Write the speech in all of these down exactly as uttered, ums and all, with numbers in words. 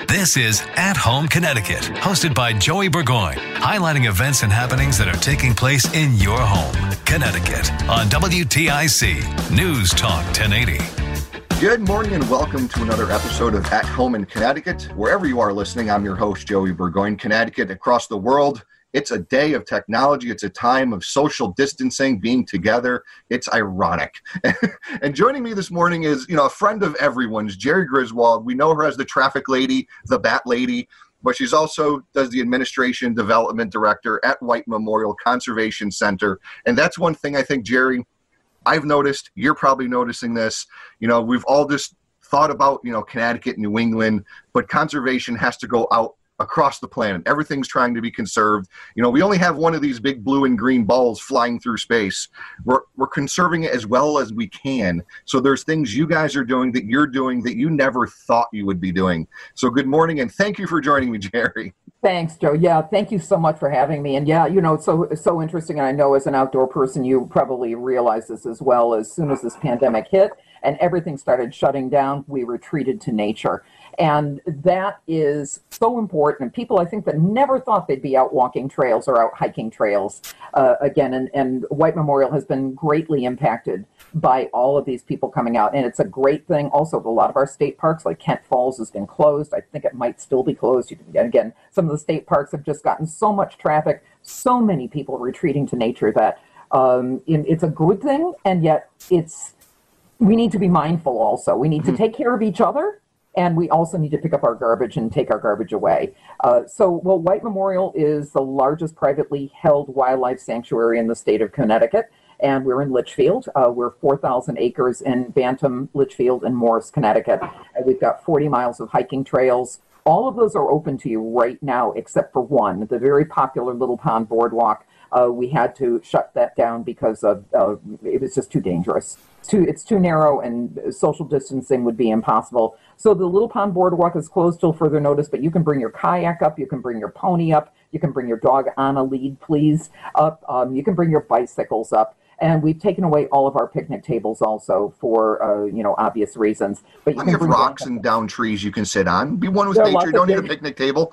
This is At Home Connecticut, hosted by Joey Burgoyne, highlighting events and happenings that are taking place in your home, Connecticut, on W T I C News Talk ten eighty. Good morning and welcome to another episode of At Home in Connecticut. Wherever you are listening, I'm your host, Joey Burgoyne. Connecticut, across the world, it's a day of technology. It's a time of social distancing, being together. It's ironic. And joining me this morning is, you know, a friend of everyone's, Jerry Griswold. We know her as the traffic lady, the bat lady, but she's also does the administration development director at White Memorial Conservation Center. And that's one thing I think, Jerry, I've noticed. You're probably noticing this. You know, we've all just thought about, you know, Connecticut, New England, but conservation has to go out across the planet. Everything's trying to be conserved. You know, we only have one of these big blue and green balls flying through space. We're we're conserving it as well as we can. So there's things you guys are doing that you're doing that you never thought you would be doing. So good morning and thank you for joining me, Jerry. Thanks, Joe. Yeah, thank you so much for having me. And yeah, you know, it's so it's so interesting. And I know as an outdoor person, you probably realize this as well. As soon as this pandemic hit and everything started shutting down, we retreated to nature. And that is so important. And people, I think, that never thought they'd be out walking trails or out hiking trails uh, again. And, and White Memorial has been greatly impacted by all of these people coming out. And it's a great thing. Also, a lot of our state parks, like Kent Falls, has been closed. I think it might still be closed. You can, again, some of the state parks have just gotten so much traffic, so many people retreating to nature that um, it's a good thing. And yet it's we need to be mindful also. We need to take care of each other. And we also need to pick up our garbage and take our garbage away. Uh, so, well, White Memorial is the largest privately held wildlife sanctuary in the state of Connecticut. And we're in Litchfield. Uh, we're four thousand acres in Bantam, Litchfield, and Morris, Connecticut. And we've got forty miles of hiking trails. All of those are open to you right now, except for one, the very popular Little Pond Boardwalk. Uh, we had to shut that down because of uh, it was just too dangerous. Too, it's too narrow and social distancing would be impossible. So the Little Pond Boardwalk is closed till further notice, but you can bring your kayak up, you can bring your pony up, you can bring your dog on a lead, please, up, um, you can bring your bicycles up. And we've taken away all of our picnic tables also for, uh, you know, obvious reasons. But you Plenty can of rocks and down trees you can sit on. Be one with There are nature. lots You don't of need a things. picnic table.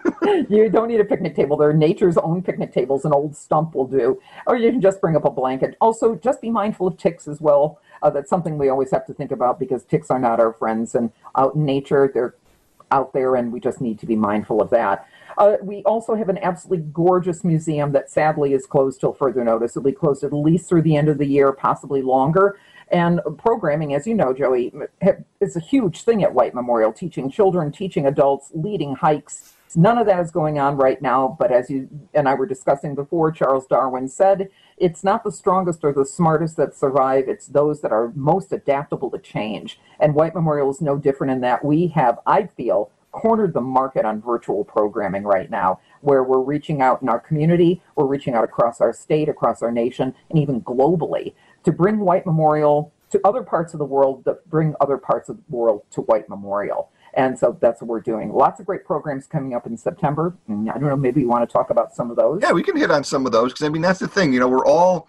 You don't need a picnic table. They're nature's own picnic tables. An old stump will do. Or you can just bring up a blanket. Also, just be mindful of ticks as well. Uh, that's something we always have to think about because ticks are not our friends. And out in nature, they're out there, and we just need to be mindful of that. Uh, we also have an absolutely gorgeous museum that sadly is closed till further notice. It'll be closed at least through the end of the year, possibly longer. And programming, as you know, Joey, is a huge thing at White Memorial, teaching children, teaching adults, leading hikes. None of that is going on right now, but as you and I were discussing before, Charles Darwin said, it's not the strongest or the smartest that survive, it's those that are most adaptable to change. And White Memorial is no different in that we have, I feel, cornered the market on virtual programming right now, where we're reaching out in our community, we're reaching out across our state, across our nation, and even globally to bring White Memorial to other parts of the world that bring other parts of the world to White Memorial. And so that's what we're doing. Lots of great programs coming up in September. And I don't know, maybe you want to talk about some of those? Yeah, we can hit on some of those because, I mean, that's the thing. You know, we're all,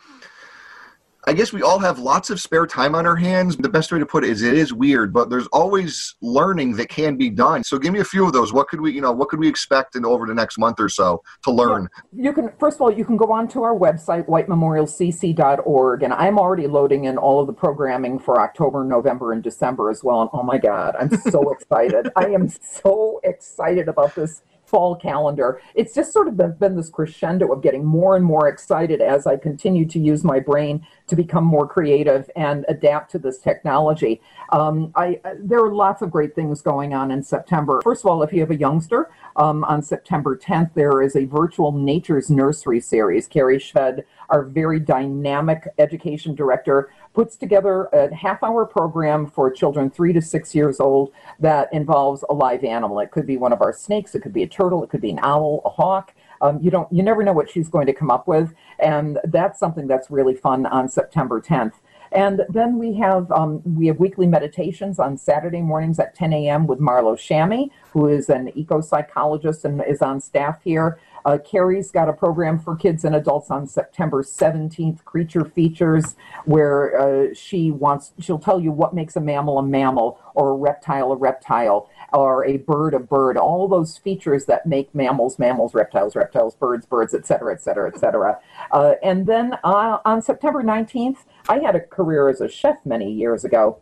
I guess we all have lots of spare time on our hands. The best way to put it is it is weird, but there's always learning that can be done. So give me a few of those. What could we, you know, what could we expect in over the next month or so to learn? Yeah, you can, first of all, you can go on to our website, white memorial c c dot org, and I'm already loading in all of the programming for October, November, and December as well. And oh my God, I'm so excited. I am so excited about this fall calendar. It's just sort of been, been this crescendo of getting more and more excited as I continue to use my brain to become more creative and adapt to this technology. Um, I, there are lots of great things going on in September. First of all, if you have a youngster, um, on September tenth, there is a virtual Nature's Nursery series. Carrie Shved, our very dynamic education director, puts together a half-hour program for children three to six years old that involves a live animal. It could be one of our snakes, it could be a turtle, it could be an owl, a hawk. Um, you don't, you never know what she's going to come up with, and that's something that's really fun on September tenth. And then we have um, we have weekly meditations on Saturday mornings at ten a.m. with Marlo Shammy, who is an eco-psychologist and is on staff here. Uh, Carrie's got a program for kids and adults on September seventeenth, Creature Features, where uh, she wants, she'll tell you what makes a mammal a mammal, or a reptile a reptile, or a bird a bird, all those features that make mammals mammals, reptiles reptiles, birds birds, et cetera, et cetera, et cetera. Uh, and then uh, on September nineteenth, I had a career as a chef many years ago,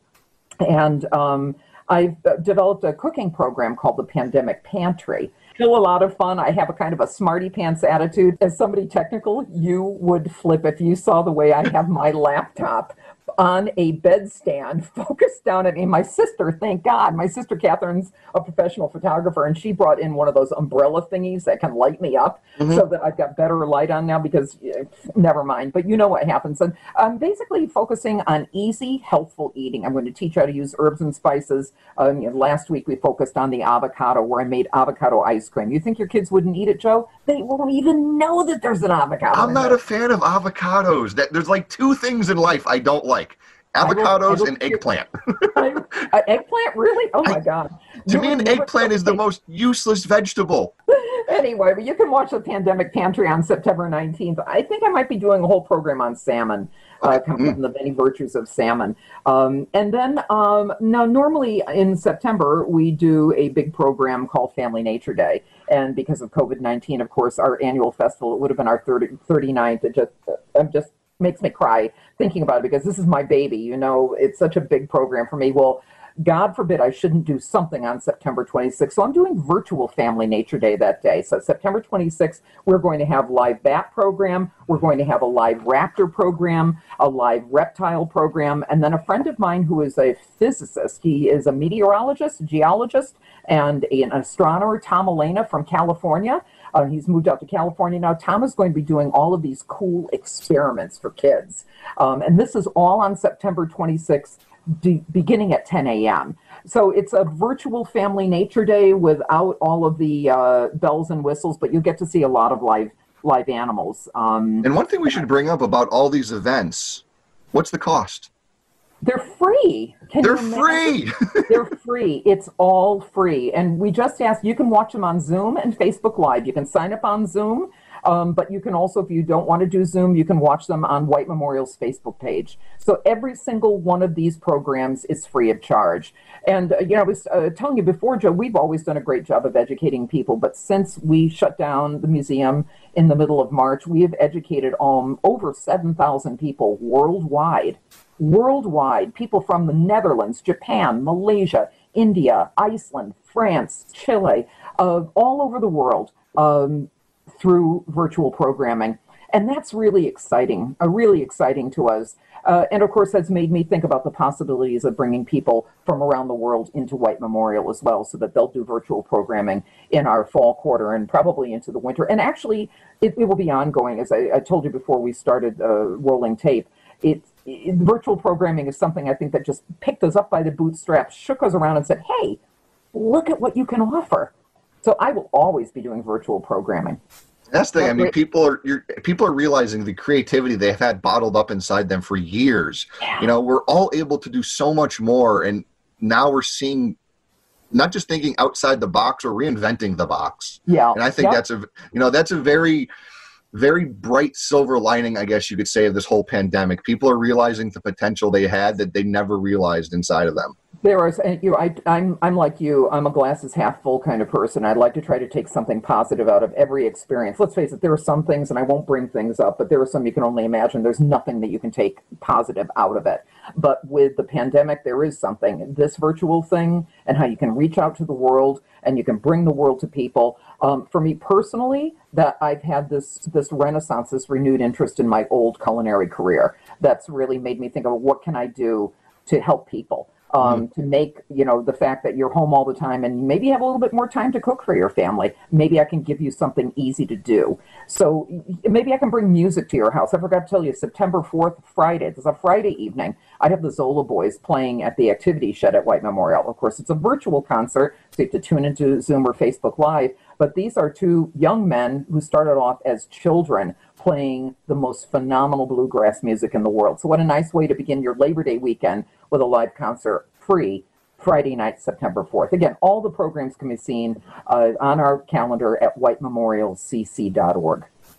and um, I've developed a cooking program called the Pandemic Pantry. Still a lot of fun. I have a kind of a smarty pants attitude. As somebody technical, you would flip if you saw the way I have my laptop on a bedstand focused down at me. My sister, thank God, my sister Catherine's a professional photographer, and she brought in one of those umbrella thingies that can light me up mm-hmm. so that I've got better light on now because, uh, never mind. But you know what happens. And I'm basically focusing on easy, healthful eating. I'm going to teach you how to use herbs and spices. Um, you know, last week we focused on the avocado, where I made avocado ice cream. You think your kids wouldn't eat it, Joe? They won't even know that there's an avocado. I'm not a fan of avocados. That There's like two things in life I don't like. Avocados I will, I will, and eggplant. I, uh, eggplant, really? Oh my I, God! To you me, an eggplant is the most useless vegetable. Anyway, but you can watch the Pandemic Pantry on September nineteenth. I think I might be doing a whole program on salmon, uh, coming from the many virtues of salmon. Um, and then, um, now normally in September, we do a big program called Family Nature Day. And because of COVID nineteen, of course, our annual festival, it would have been our thirty, thirty-ninth. It just, I'm just makes me cry thinking about it because this is my baby. You know, it's such a big program for me. Well, God forbid I shouldn't do something on September twenty-sixth. So I'm doing virtual Family Nature Day that day. So September twenty-sixth, we're going to have live bat program. We're going to have a live raptor program, a live reptile program. And then a friend of mine who is a physicist, he is a meteorologist, geologist, and an astronomer, Tom Elena from California. Uh, he's moved out to California now. Tom is going to be doing all of these cool experiments for kids. Um, and this is all on September twenty-sixth, de- beginning at ten a.m. So it's a virtual Family Nature Day without all of the uh, bells and whistles, but you get to see a lot of live live animals. Um, and one thing we should bring up about all these events, what's the cost? They're free. Can They're free. They're free. It's all free. And we just asked, you can watch them on Zoom and Facebook Live. You can sign up on Zoom, um, but you can also, if you don't want to do Zoom, you can watch them on White Memorial's Facebook page. So every single one of these programs is free of charge. And, uh, you know, I was uh, telling you before, Joe, we've always done a great job of educating people. But since we shut down the museum in the middle of March, we have educated um, over seven thousand people worldwide. Worldwide, people from the Netherlands, Japan, Malaysia, India, Iceland, France, Chile, uh, all over the world um, through virtual programming. And that's really exciting, uh, really exciting to us. Uh, and of course, that's made me think about the possibilities of bringing people from around the world into White Memorial as well, so that they'll do virtual programming in our fall quarter and probably into the winter. And actually, it, it will be ongoing. As I, I told you before we started uh, rolling tape, it, it, virtual programming is something I think that just picked us up by the bootstraps, shook us around and said, hey, look at what you can offer. So I will always be doing virtual programming. That's the thing. I mean, people are you're, people are realizing the creativity they've had bottled up inside them for years. Yeah. You know, we're all able to do so much more, and now we're seeing, not just thinking outside the box or reinventing the box. Yeah, and I think yep. that's a you know that's a very, very bright silver lining, I guess you could say, of this whole pandemic. People are realizing the potential they had that they never realized inside of them. There is, and you know, I, I'm, I'm like you. I'm a glasses half full kind of person. I'd like to try to take something positive out of every experience. Let's face it, there are some things, and I won't bring things up, but there are some you can only imagine. There's nothing that you can take positive out of it. But with the pandemic, there is something. This virtual thing, and how you can reach out to the world, and you can bring the world to people. Um, for me personally, that I've had this this renaissance, this renewed interest in my old culinary career. That's really made me think of what can I do to help people. Um, to make, you know, the fact that you're home all the time and maybe you have a little bit more time to cook for your family. Maybe I can give you something easy to do. So maybe I can bring music to your house. I forgot to tell you, September fourth, Friday. It's a Friday evening. I have the Zola Boys playing at the Activity Shed at White Memorial. Of course, it's a virtual concert, so you have to tune into Zoom or Facebook Live. But these are two young men who started off as children playing the most phenomenal bluegrass music in the world. So what a nice way to begin your Labor Day weekend with a live concert, free, Friday night, September fourth. Again, all the programs can be seen uh, on our calendar at white memorial c c dot org.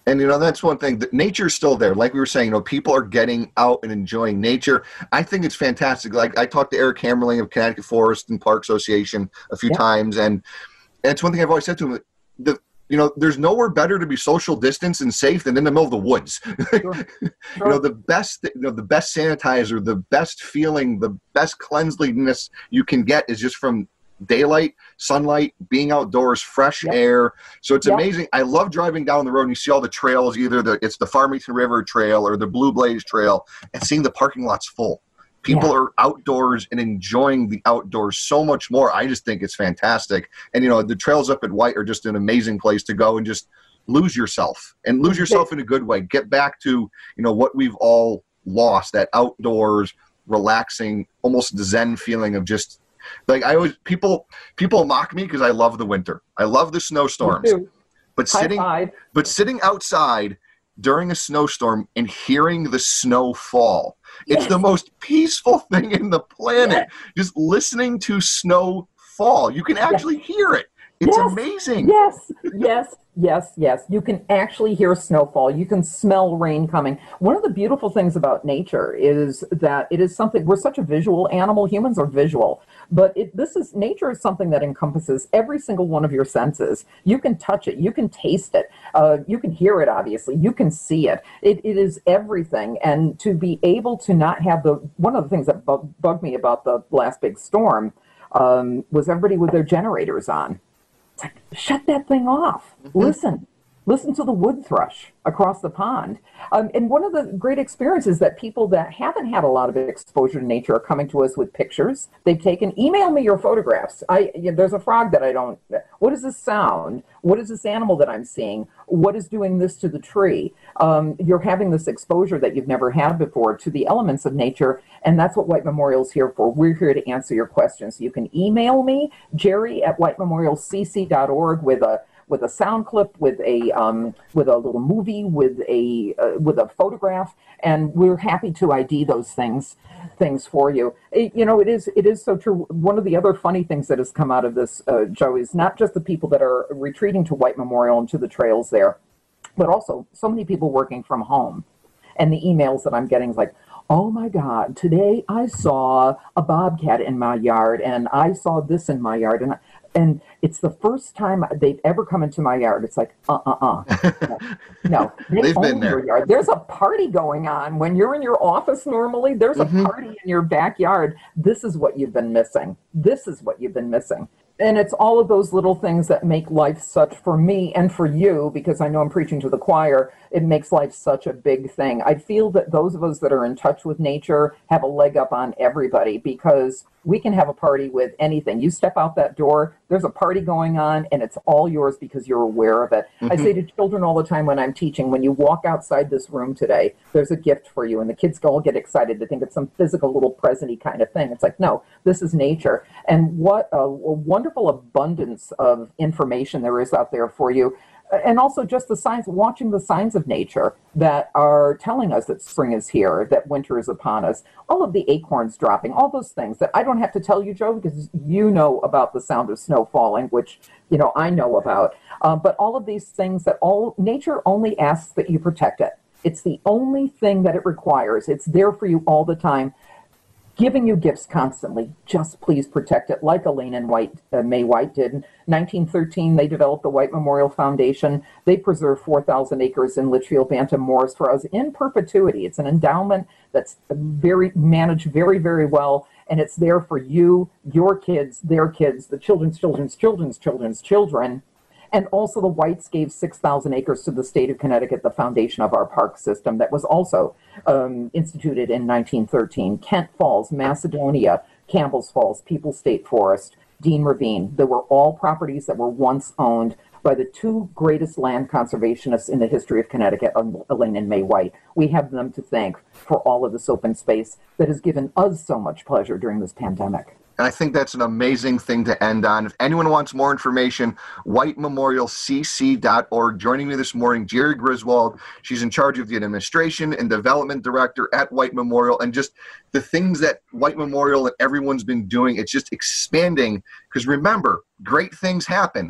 And, you know, that's one thing. That nature's still there. Like we were saying, you know, people are getting out and enjoying nature. I think it's fantastic. Like, I talked to Eric Hammerling of Connecticut Forest and Park Association a few yeah. times, and, and it's one thing I've always said to him. The, you know, there's nowhere better to be social distance and safe than in the middle of the woods. Sure. Sure. You know, the best, you know, the best sanitizer, the best feeling, the best cleanliness you can get is just from daylight, sunlight, being outdoors, fresh yep. air. So it's yep. amazing. I love driving down the road and you see all the trails, either the it's the Farmington River Trail or the Blue Blaze Trail, and seeing the parking lots full. People yeah. are outdoors and enjoying the outdoors so much more. I just think it's fantastic. And, you know, the trails up at White are just an amazing place to go and just lose yourself and lose yourself in a good way. Get back to, you know, what we've all lost, that outdoors, relaxing, almost the Zen feeling of just, like, I always, people, people mock me because I love the winter. I love the snowstorms, but High sitting, five. but sitting outside during a snowstorm and hearing the snow fall, it's yes. the most peaceful thing in the planet. Yes. Just listening to snow fall. You can actually yes. hear it. It's yes. amazing. Yes, yes, yes, yes. You can actually hear snowfall. You can smell rain coming. One of the beautiful things about nature is that it is something, we're such a visual animal. Humans are visual. But it, this is, nature is something that encompasses every single one of your senses. You can touch it. You can taste it. Uh, you can hear it, obviously. You can see it. It. It is everything. And to be able to not have the, one of the things that bug, bugged me about the last big storm um, was everybody with their generators on. It's like, shut that thing off. Mm-hmm. Listen. Listen to the wood thrush across the pond. Um, and one of the great experiences that people that haven't had a lot of exposure to nature are coming to us with pictures they've taken. Email me your photographs. I you know, there's a frog that I don't, what is this sound? What is this animal that I'm seeing? What is doing this to the tree? Um, you're having this exposure that you've never had before to the elements of nature, and that's what White Memorial is here for. We're here to answer your questions. You can email me, Jerry at white memorial c c dot org, with a with a sound clip, with a um, with a little movie, with a uh, with a photograph, and we're happy to I D those things things for you. It, you know, it is it is so true. One of the other funny things that has come out of this, uh, Joe, is not just the people that are retreating to White Memorial and to the trails there, but also so many people working from home, and the emails that I'm getting is like, oh my God, today I saw a bobcat in my yard, and I saw this in my yard, and I, and it's the first time they've ever come into my yard. It's like, uh-uh-uh. No, no. They They've own been there. Your yard. There's a party going on. When you're in your office normally, there's mm-hmm. a party in your backyard. This is what you've been missing. This is what you've been missing. And it's all of those little things that make life such, for me and for you, because I know I'm preaching to the choir, it makes life such a big thing. I feel that those of us that are in touch with nature have a leg up on everybody, because we can have a party with anything. You step out that door, there's a party going on, and it's all yours because you're aware of it. Mm-hmm. I say to children all the time when I'm teaching, when you walk outside this room today, there's a gift for you. And the kids all get excited to think it's some physical little present-y kind of thing. It's like, no, this is nature. And what a, a wonderful abundance of information there is out there for you. And also just the signs, watching the signs of nature that are telling us that spring is here, that winter is upon us, all of the acorns dropping, all those things that I don't have to tell you, Joe, because you know about the sound of snow falling, which, you know, I know about. Um, but all of these things that all nature only asks that you protect it. It's the only thing that it requires. It's there for you all the time, giving you gifts constantly. Just please protect it, like Elaine and White, uh, May White did. In nineteen thirteen, they developed the White Memorial Foundation. They preserve four thousand acres in Litchfield, Bantam, Morris for us in perpetuity. It's an endowment that's very managed very, very well, and it's there for you, your kids, their kids, the children's children's children's children's children. And also the Whites gave six thousand acres to the state of Connecticut, the foundation of our park system that was also um, instituted in nineteen thirteen. Kent Falls, Macedonia, Campbell's Falls, Peoples State Forest, Dean Ravine. They were all properties that were once owned by the two greatest land conservationists in the history of Connecticut, Elaine and May White. We have them to thank for all of this open space that has given us so much pleasure during this pandemic. And I think that's an amazing thing to end on. If anyone wants more information, white memorial c c dot org. Joining me this morning, Jerry Griswold. She's in charge of the administration and development director at White Memorial. And just the things that White Memorial and everyone's been doing, it's just expanding. Because remember, great things happen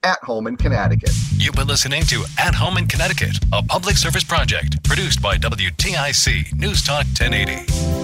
at home in Connecticut. You've been listening to At Home in Connecticut, a public service project produced by W T I C News Talk ten eighty.